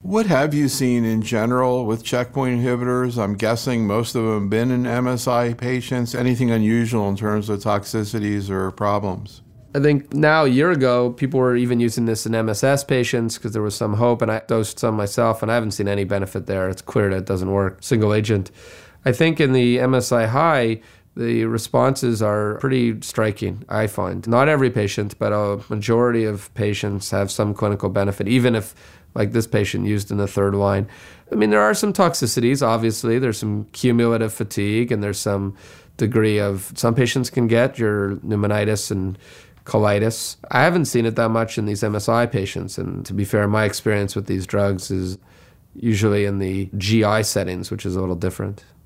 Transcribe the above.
What have you seen in general with checkpoint inhibitors? I'm guessing most of them have been in MSI patients. Anything unusual in terms of toxicities or problems? I think now, a year ago, people were even using this in MSS patients because there was some hope, and I dosed some myself, and I haven't seen any benefit there. It's clear that it doesn't work, single agent. I think in the MSI high, the responses are pretty striking, I find. Not every patient, but a majority of patients have some clinical benefit, even if, like this patient used in the third line. I mean, there are some toxicities, obviously. There's some cumulative fatigue, and there's some degree of, some patients can get your pneumonitis and colitis. I haven't seen it that much in these MSI patients, and to be fair, my experience with these drugs is usually in the GI settings, which is a little different.